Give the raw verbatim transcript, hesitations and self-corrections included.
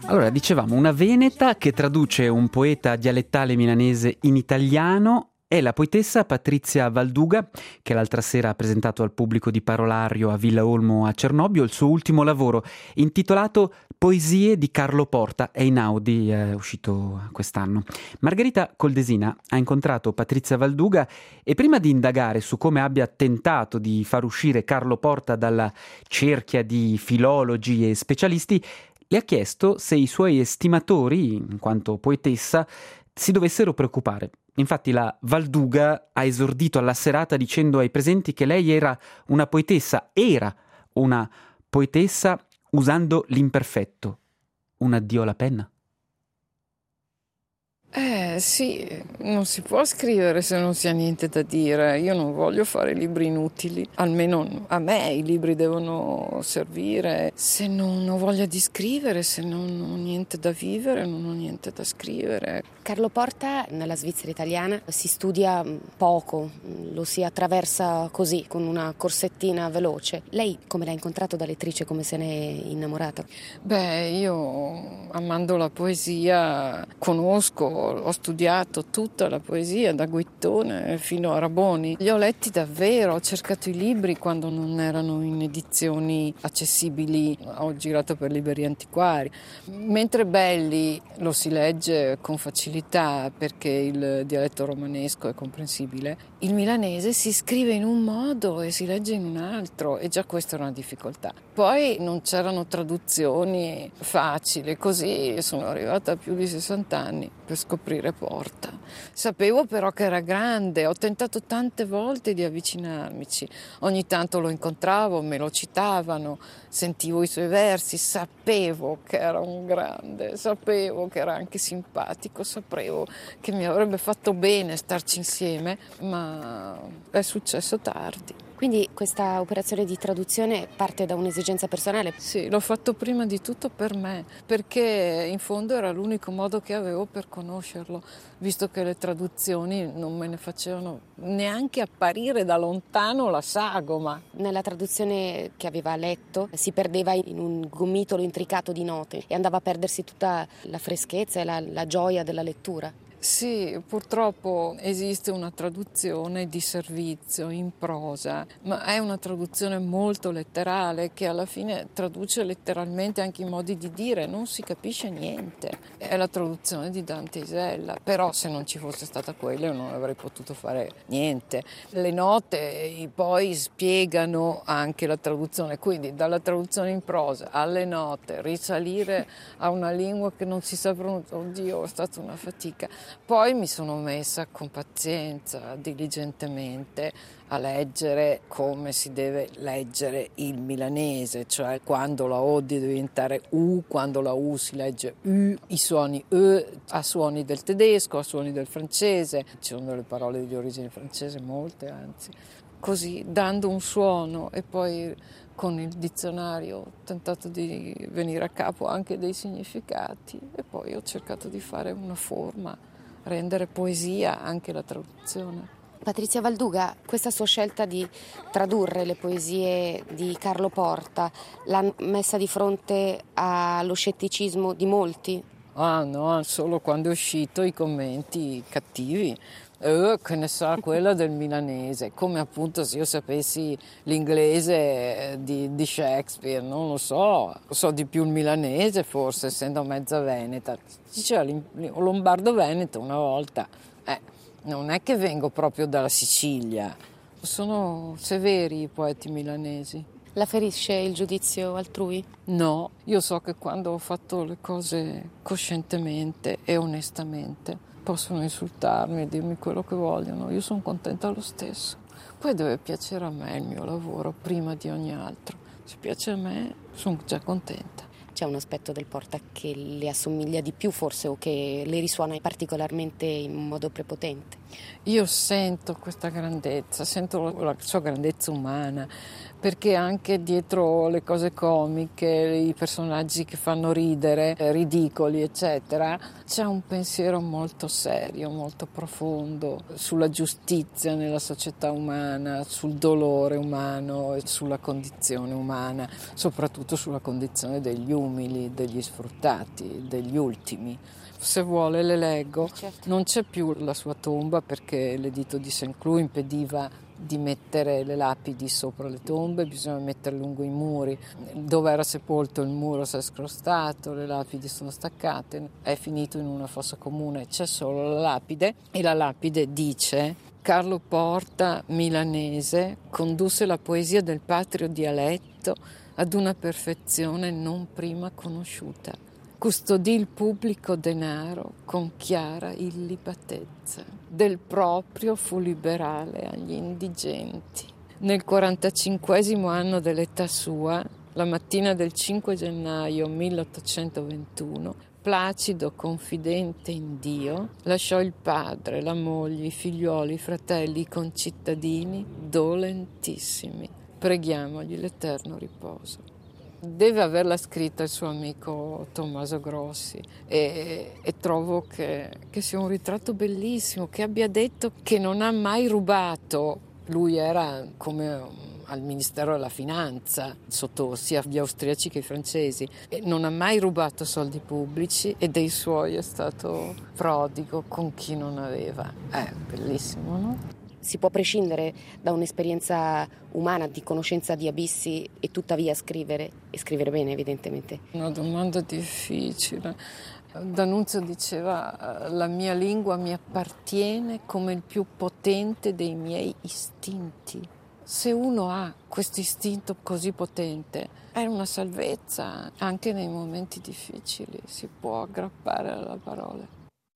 Allora, dicevamo, una veneta che traduce un poeta dialettale milanese in italiano è la poetessa Patrizia Valduga, che l'altra sera ha presentato al pubblico di Parolario a Villa Olmo a Cernobbio il suo ultimo lavoro, intitolato Poesie di Carlo Porta. È in Audi, è uscito quest'anno. Margherita Coldesina ha incontrato Patrizia Valduga e prima di indagare su come abbia tentato di far uscire Carlo Porta dalla cerchia di filologi e specialisti, le ha chiesto se i suoi estimatori, in quanto poetessa, si dovessero preoccupare. Infatti la Valduga ha esordito alla serata dicendo ai presenti che lei era una poetessa, era una poetessa usando l'imperfetto. Un addio alla penna? Eh sì, non si può scrivere se non si ha niente da dire. Io non voglio fare libri inutili, almeno a me i libri devono servire. Se non ho voglia di scrivere, se non ho niente da vivere, non ho niente da scrivere. Carlo Porta nella Svizzera italiana si studia poco, lo si attraversa così, con una corsettina veloce. Lei come l'ha incontrato da lettrice, come se ne è innamorata? Beh, io amando la poesia conosco, ho studiato tutta la poesia da Guittone fino a Raboni. Li ho letti davvero, ho cercato i libri quando non erano in edizioni accessibili, ho girato per librerie antiquari. Mentre Belli lo si legge con facilità perché il dialetto romanesco è comprensibile, il milanese si scrive in un modo e si legge in un altro e già questa è una difficoltà. Poi non c'erano traduzioni facili, così sono arrivata a più di sessanta anni per scoprire Porta. Sapevo però che era grande, ho tentato tante volte di avvicinarmici, ogni tanto lo incontravo, me lo citavano, sentivo i suoi versi, sapevo che era un grande, sapevo che era anche simpatico, sapevo che mi avrebbe fatto bene starci insieme, ma è successo tardi. Quindi questa operazione di traduzione parte da un'esigenza personale? Sì, l'ho fatto prima di tutto per me, perché in fondo era l'unico modo che avevo per conoscerlo, visto che le traduzioni non me ne facevano neanche apparire da lontano la sagoma. Nella traduzione che aveva letto si perdeva in un gomitolo intricato di note e andava a perdersi tutta la freschezza e la, la gioia della lettura. Sì, purtroppo esiste una traduzione di servizio in prosa, ma è una traduzione molto letterale che alla fine traduce letteralmente anche i modi di dire, non si capisce niente. È la traduzione di Dante Isella, però se non ci fosse stata quella io non avrei potuto fare niente. Le note poi spiegano anche la traduzione, quindi dalla traduzione in prosa alle note, risalire a una lingua che non si sa pronunciare, oddio, è stata una fatica. Poi mi sono messa con pazienza, diligentemente, a leggere come si deve leggere il milanese, cioè quando la O deve diventare U, quando la U si legge U, i suoni E a suoni del tedesco, a suoni del francese, ci sono delle parole di origine francese, molte anzi, così dando un suono e poi con il dizionario ho tentato di venire a capo anche dei significati e poi ho cercato di fare una forma, rendere poesia anche la traduzione. Patrizia Valduga, questa sua scelta di tradurre le poesie di Carlo Porta l'ha messa di fronte allo scetticismo di molti? Ah no, solo quando è uscito i commenti cattivi. Eh, che ne sa quella del milanese, come appunto se io sapessi l'inglese di, di Shakespeare, non lo so, so di più il milanese forse, essendo mezza veneta. Diceva lombardo-veneto una volta, eh, non è che vengo proprio dalla Sicilia, sono severi i poeti milanesi. La ferisce il giudizio altrui? No, io so che quando ho fatto le cose coscientemente e onestamente possono insultarmi e dirmi quello che vogliono, io sono contenta lo stesso. Poi deve piacere a me il mio lavoro prima di ogni altro. Se piace a me, sono già contenta. C'è un aspetto del Porta che le assomiglia di più forse o che le risuona particolarmente in modo prepotente? Io sento questa grandezza, sento la sua grandezza umana, perché anche dietro le cose comiche, i personaggi che fanno ridere, ridicoli, eccetera, c'è un pensiero molto serio, molto profondo sulla giustizia nella società umana, sul dolore umano e sulla condizione umana, soprattutto sulla condizione degli umili, degli sfruttati, degli ultimi. Se vuole le leggo. Certo. Non c'è più la sua tomba perché l'editto di Saint-Cloud impediva di mettere le lapidi sopra le tombe, bisogna metterle lungo i muri. Dove era sepolto il muro si è scrostato, le lapidi sono staccate, è finito in una fossa comune, c'è solo la lapide e la lapide dice: Carlo Porta, milanese, condusse la poesia del patrio dialetto ad una perfezione non prima conosciuta. Custodì il pubblico denaro con chiara illibatezza. Del proprio fu liberale agli indigenti. Nel quarantacinquesimo anno dell'età sua, la mattina del cinque gennaio milleottocentoventuno, placido, confidente in Dio, lasciò il padre, la moglie, i figlioli, i fratelli, i concittadini dolentissimi. Preghiamogli l'eterno riposo. Deve averla scritta il suo amico Tommaso Grossi e, e trovo che, che sia un ritratto bellissimo, che abbia detto che non ha mai rubato. Lui era come al Ministero della Finanza, sotto sia gli austriaci che i francesi, e non ha mai rubato soldi pubblici e dei suoi è stato prodigo con chi non aveva. È bellissimo, no? Si può prescindere da un'esperienza umana di conoscenza di abissi e tuttavia scrivere, e scrivere bene evidentemente? Una domanda difficile. D'Annunzio diceva: la mia lingua mi appartiene come il più potente dei miei istinti. Se uno ha questo istinto così potente è una salvezza, anche nei momenti difficili si può aggrappare alla parola.